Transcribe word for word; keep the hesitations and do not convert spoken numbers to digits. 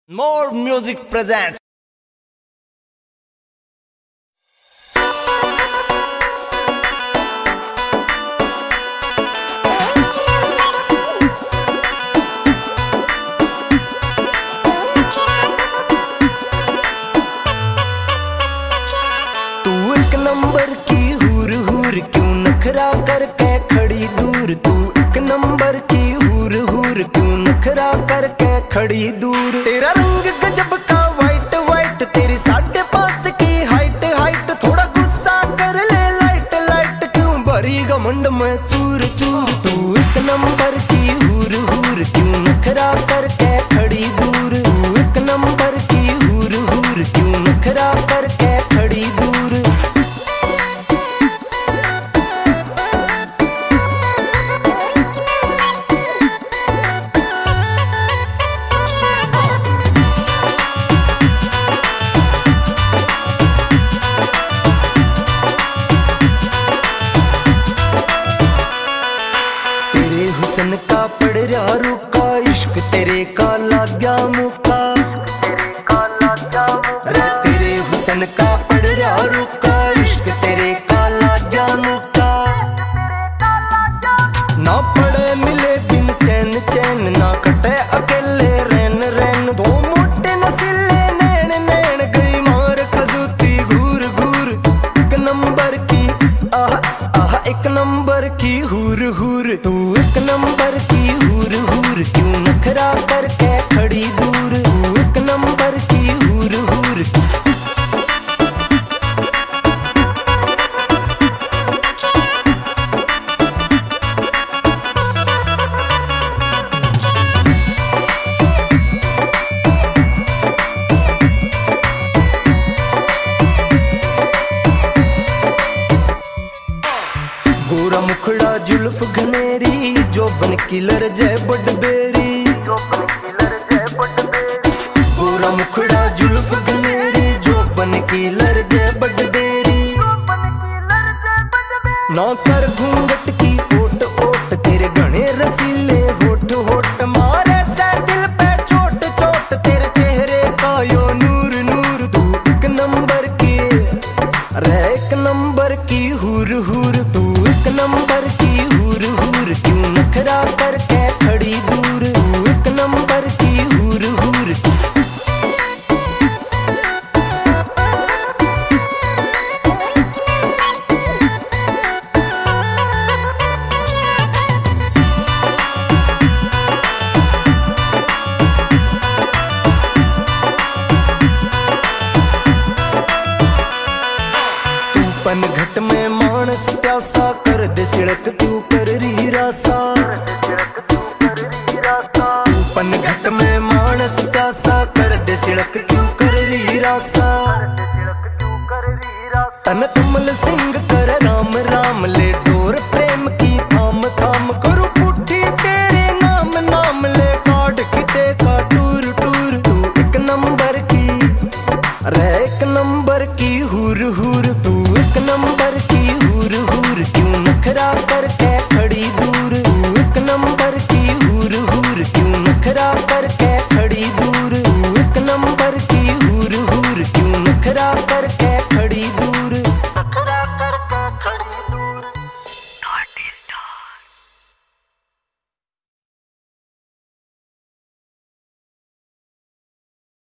More Music presents. तू एक number की हूर हूर क्यों नखरा करके खड़ी दूर। तू एक नंबर की हूर हूर क्यों नखरा करके खड़ी दूर। तेरा रंग गजब का वाइट वाइट, तेरी साढ़े पांच की हाइट हाइट। थोड़ा गुस्सा कर ले लाइट लाइट, क्यों भरी घमंड में चूर चूर। तू एक नंबर की हूर हूर क्यों नखरा करके खड़ी दूर। तू एक नंबर की हूर हूर क्यों नखरा करके खड़ी दूर। हुसन का पड़ रहा रुका, इश्क तेरे का लाग्या मुका। रे तेरे हुसन का पड़ रहा रुका, इश्क तेरे का लाग्या मुका। ना पड़े मिले बिन चैन चैन, ना कटे अकेले रैन रैन। दो मोटे नसीले नैन नैन, गई मार खजूती घूर घूर। एक नंबर की आह आह, एक नंबर की हूर हूर। तू एक नंबर की हूर हूर क्यों नखरा करके खड़ी दूर। तू एक नंबर की हूर हूर। गोरा मुखड़ा जुल्फ घनेरी, जो बन किलर जय बडबेरी। गोरा मुखड़ा जुल्फ घनेरी, जो बन किलर जय बडबेरी। ना कर घूंघट की ओट ओट, तेरे घने रसीले होठ होठ। मारे से दिल पे चोट चोट, तेरे चेहरे का यो नूर नूर। तू एक नंबर की रे एक नंबर की हूर हूर। तू एक नंबर की हूर हूर क्यों नखरा करके खड़ी दूर। तू एक नंबर की हूर हूर। तू पन घट में मानस प्यासा, कर दे सिड़क तू पे